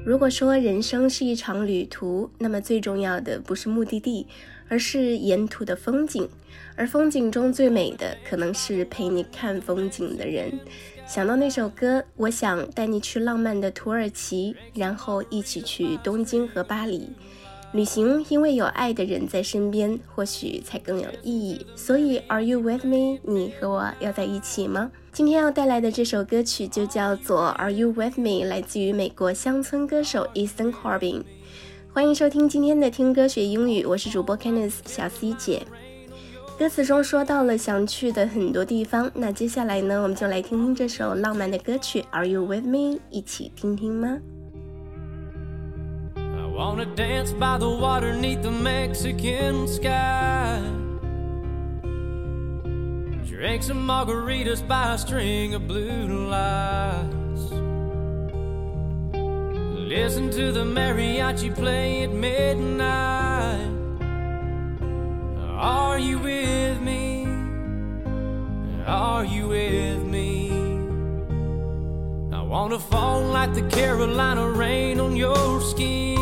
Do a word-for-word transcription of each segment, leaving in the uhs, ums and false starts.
如果说人生是一场旅途，那么最重要的不是目的地，而是沿途的风景，而风景中最美的可能是陪你看风景的人。想到那首歌，我想带你去浪漫的土耳其，然后一起去东京和巴黎。旅行因为有爱的人在身边，或许才更有意义。所以 Are you with me？ 你和我要在一起吗？今天要带来的这首歌曲就叫做 Are you with me， 来自于美国乡村歌手 Ethan Corbin。 欢迎收听今天的听歌学英语，我是主播 Candice 小 C 姐。歌词中说到了想去的很多地方，那接下来呢，我们就来听听这首浪漫的歌曲 Are you with me， 一起听听吗 I wanna dance by the water neath the Mexican sky, drink some margaritas by a string of blue lights, listen to the mariachi play at midnight. Are you with me? Are you with me? I wanna fall like the Carolina rain on your skin.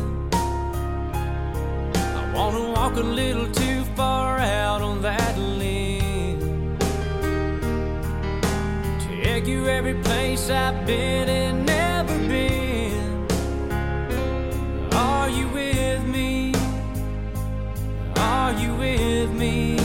I wanna walk a little too far out on that limb, take you every place I've been and never been. Are you with me? Are you with me?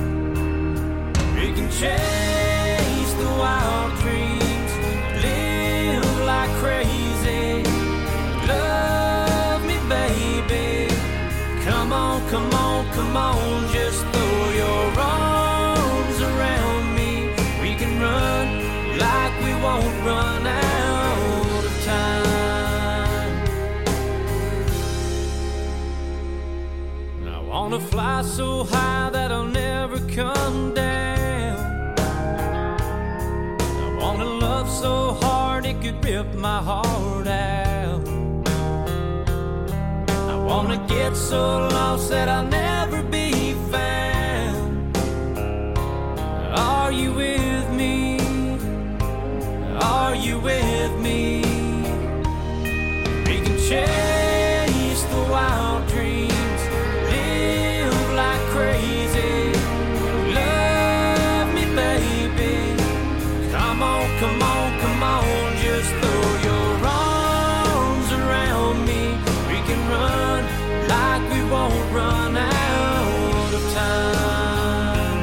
We can chase the wild dreams, live like crazy. Love me, baby. Come on, come on, come on. Just throw your arms around me. We can run like we won't run out of time. I wanna fly so high that I'll never come down. I wanna love so hard it could rip my heart out. I wanna get so lost that I'll never be found. Are you with me? Are you with me? We can chase the wild dreams, live like crazy. Love me, baby. Come on, come on, come on. Just throw your arms around me. We can run like we won't run out of time.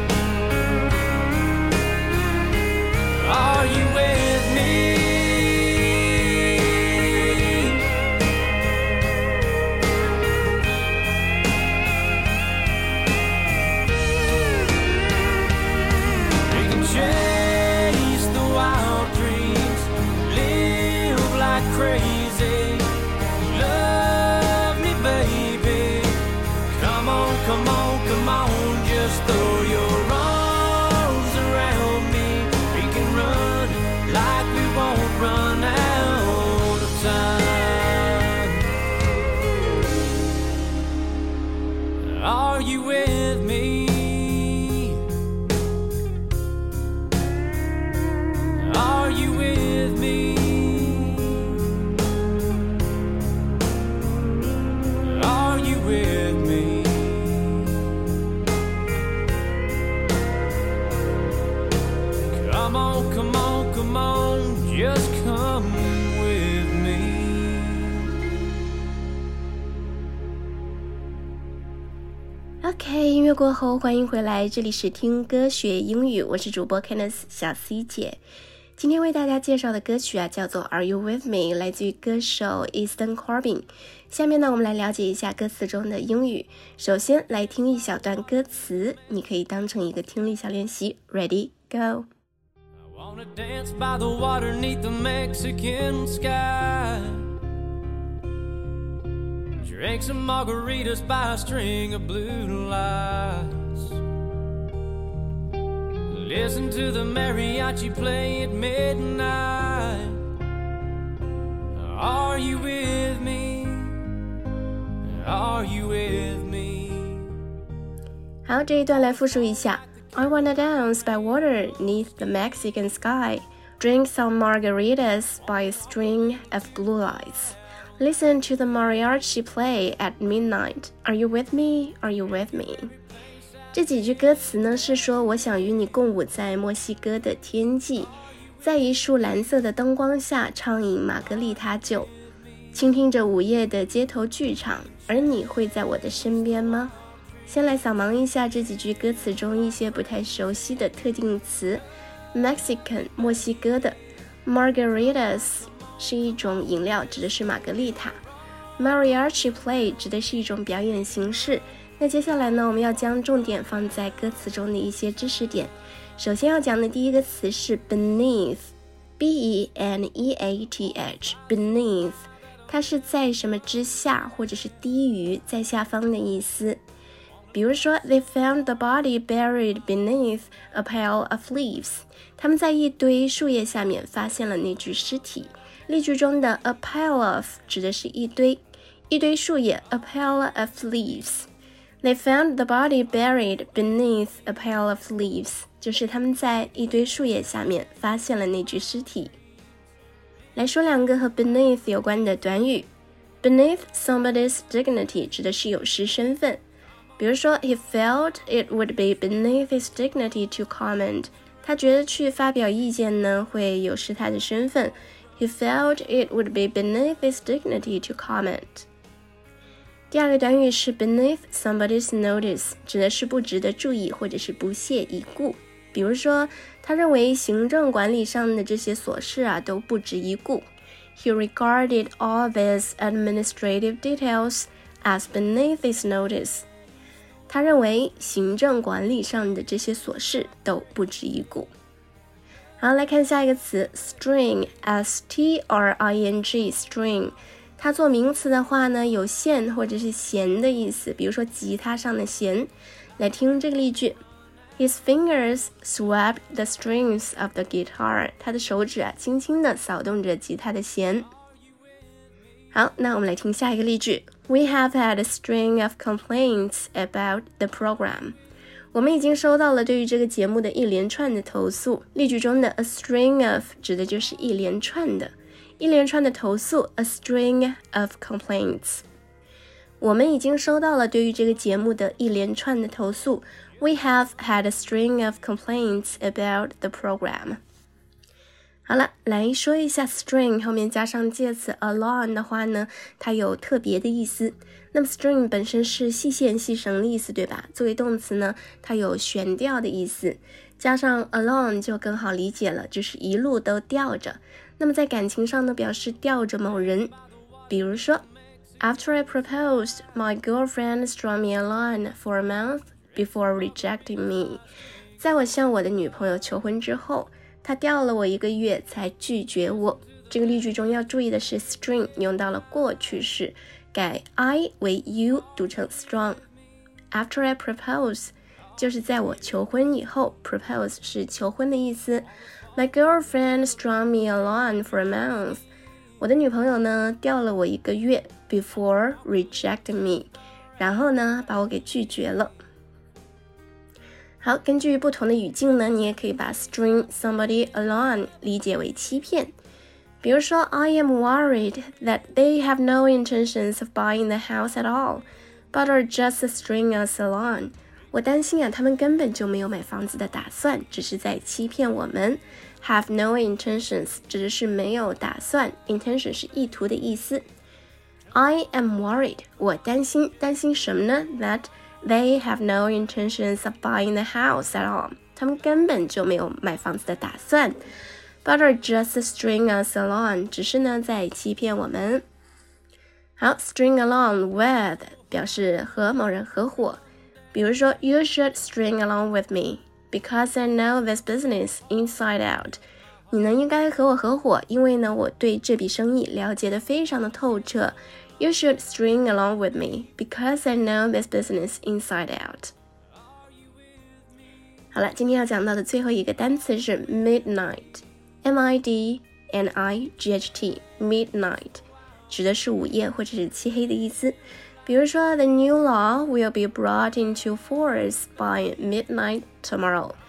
Are you with me? We can chase the wild dreams, live like crazy. Love me, baby. Come on, come on, come on. Just throw your arms around me. We can run like we won't run out of time. Are you with me? Are you with me? Are you with me? Come on, come on, come on, just come with me. OK， 音乐过后欢迎回来，这里是听歌学英语，我是主播 Candice 小 C 姐。今天为大家介绍的歌曲啊，叫做 Are You With Me， 来自于歌手 Ethan Corbin。下面呢，我们来了解一下歌词中的英语。首先来听一小段歌词，你可以当成一个听力小练习。Ready, go. I wanna dance by the water neath the Mexican sky, drink some margaritas by a string of blue lights, listen to the mariachi play at midnight. Are you with me? Are you with me? 好，这一段来复述一下。I wanna dance by water neath the Mexican sky, Drink some margaritas by a string of blue lights. Listen to the mariachi play at midnight. Are you with me? Are you with me? 这几句歌词呢，是说我想与你共舞在墨西哥的天际，在一束蓝色的灯光下畅饮玛格丽塔酒，倾听着午夜的街头剧场，而你会在我的身边吗？先来扫盲一下这几句歌词中一些不太熟悉的特定词。 Mexican 墨西哥的， Margaritas 是一种饮料，指的是玛格丽塔。 Mariachi play 指的是一种表演形式。那接下来呢，我们要将重点放在歌词中的一些知识点。首先要讲的第一个词是 beneath, B E N E A T H, beneath 它是在什么之下，或者是低于，在下方的意思。比如说 They found the body buried beneath a pile of leaves. 他们在一堆树叶下面发现了那具尸体。例句中的 a pile of 指的是一堆，一堆树叶 a pile of leaves. They found the body buried beneath a pile of leaves. 就是他们在一堆树叶下面发现了那具尸体。来说两个和 beneath 有关的短语。 Beneath somebody's dignity 指的是有失身份。比如说 He felt it would be beneath his dignity to comment. 他觉得去发表意见呢会有失他的身份。 He felt it would be beneath his dignity to comment. 第二个短语是 beneath somebody's notice, 指的是不值得注意或者是不屑一顾。比如说他认为行政管理上的这些琐事啊都不值一顾。 He regarded all these administrative details as beneath his notice. 他认为行政管理上的这些琐事都不值一顾。好，来看下一个词 string, S T R I N G, string。 它做名词的话呢，有线或者是弦的意思，比如说吉他上的弦。来听这个例句 His fingers swept the strings of the guitar. 他的手指啊，轻轻地扫动着吉他的弦。好，那我们来听下一个例句 We have had a string of complaints about the program. 我们已经收到了对于这个节目的一连串的投诉。例句中的 a string of 指的就是一连串的一连串的投诉 a string of complaints. 我们已经收到了对于这个节目的一连串的投诉。 We have had a string of complaints about the program. 好了，来说一下 string 后面加上介词 along 的话呢，它有特别的意思。那么 string 本身是细线细绳的意思，对吧？作为动词呢，它有悬吊的意思，加上 along 就更好理解了，就是一路都吊着。那么在感情上呢，表示吊着某人。比如说 After I proposed, my girlfriend strung me along for a month before rejecting me. 在我向我的女朋友求婚之后，她吊了我一个月才拒绝我。这个例句中要注意的是 string 用到了过去式，改 I 为 U 读成 strong。 After I propose 就是在我求婚以后， propose 是求婚的意思。 My girlfriend strung me along for a month. 我的女朋友呢吊了我一个月 before rejecting me. 然后呢把我给拒绝了。好，根据不同的语境呢，你也可以把 string somebody along 理解为欺骗。比如说 I am worried that they have no intentions of buying the house at all, but are just string us along. 我担心啊，他们根本就没有买房子的打算，只是在欺骗我们。Have no intentions 指的是没有打算， intention 是意图的意思。I am worried 我担心，担心什么呢？ That they have no intentions of buying the house at all. 他们根本就没有买房子的打算。But are just string us along. 只是呢在欺骗我们。好 ，string along with 表示和某人合伙。比如说 You should string along with me because I know this business inside out. 你呢应该和我合伙，因为呢我对这笔生意了解得非常的透彻。You should string along with me because I know this business inside out. 好了，今天要讲到的最后一个单词是 midnight, M I D N I G H T, midnight, 指的是午夜或者是漆黑的意思。比如说 The new law will be brought into force by midnight tomorrow.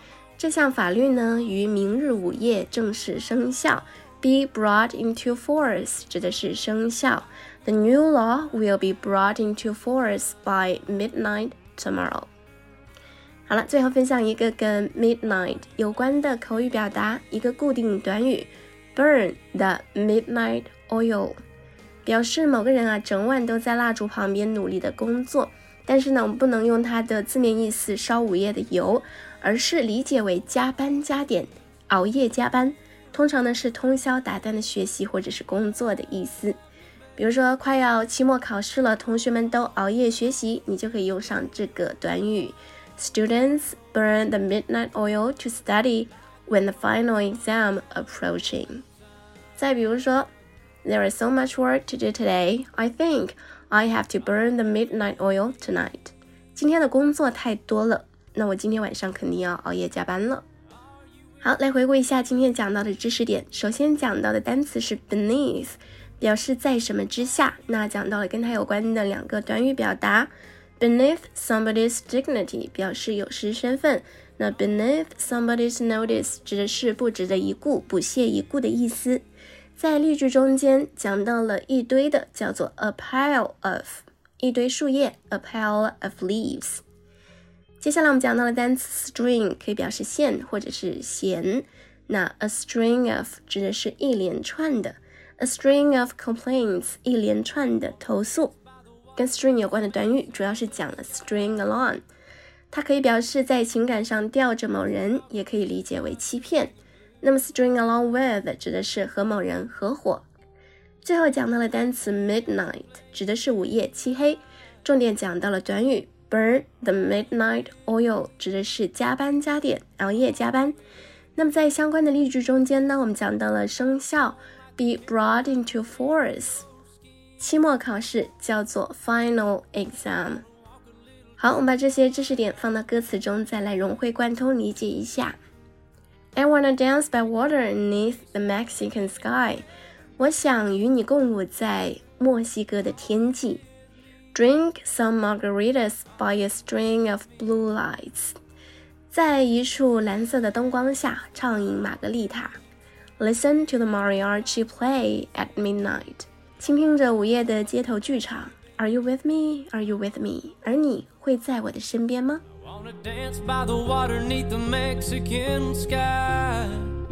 这项法律呢，于明日午夜正式生效。Be brought into force 指的是生效。The new law will be brought into force by midnight tomorrow。好了，最后分享一个跟 midnight 有关的口语表达，一个固定短语 burn the midnight oil， 表示某个人啊整晚都在蜡烛旁边努力的工作。但是呢，我们不能用它的字面意思烧午夜的油，而是理解为加班加点，熬夜加班，通常呢是通宵达旦的学习或者是工作的意思。比如说快要期末考试了，同学们都熬夜学习，你就可以用上这个短语 Students burn the midnight oil to study when the final exam approaching。 再比如说 There is so much work to do today, I think I have to burn the midnight oil tonight。 今天的工作太多了，那我今天晚上肯定要熬夜加班了。好，来回顾一下今天讲到的知识点。首先讲到的单词是 beneath， 表示在什么之下。那讲到了跟它有关的两个短语表达， beneath somebody's dignity 表示有失身份，那 beneath somebody's notice 指的是不值得一顾，不屑一顾的意思。在例句中间讲到了一堆的，叫做 a pile of， 一堆树叶 a pile of leaves。 接下来我们讲到了单词 string， 可以表示线或者是弦。那 a string of 指的是一连串的， a string of complaints 一连串的投诉。跟 string 有关的短语主要是讲了 string along， 它可以表示在情感上吊着某人，也可以理解为欺骗。那么 string along with 指的是和某人合伙。最后讲到了单词 midnight， 指的是午夜漆黑，重点讲到了短语 burn the midnight oil， 指的是加班加点，熬夜加班。那么在相关的例句中间呢，我们讲到了生效 be brought into force， 期末考试叫做 final exam。 好，我们把这些知识点放到歌词中，再来融会贯通理解一下。I wanna dance by water beneath the Mexican sky， 我想与你共舞在墨西哥的天际。Drink some margaritas by a string of blue lights， 在一束蓝色的灯光下畅饮玛格丽塔。Listen to the mariachi play at midnight， 倾听着午夜的街头剧场。Are you with me? Are you with me? 而你会在我的身边吗 Wanna dance by the water neath the Mexican sky,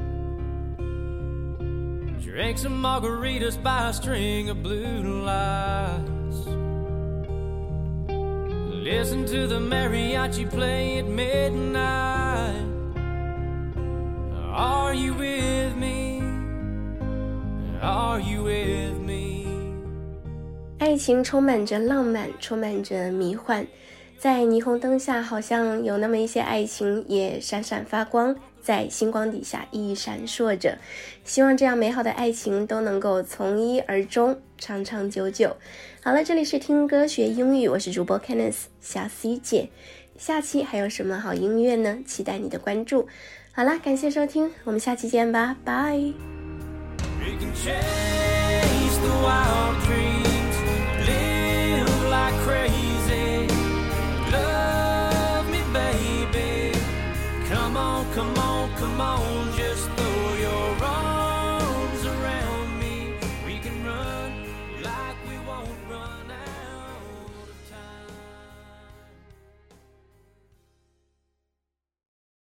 drink some margaritas by a string of blue lights, listen to the mariachi play at midnight. Are you with me? Are you with me? 爱情充满着浪漫，充满着迷幻，在霓虹灯下好像有那么一些爱情也闪闪发光，在星光底下熠熠闪烁着。希望这样美好的爱情都能够从一而终，长长久久。好了，这里是听歌学英语，我是主播 Kenneth 小 C 姐。下期还有什么好音乐呢？期待你的关注。好啦，感谢收听，我们下期见吧，拜。 We can chase the wild dreams, live like crazy. Love me, baby. Come on, come on, come on, just the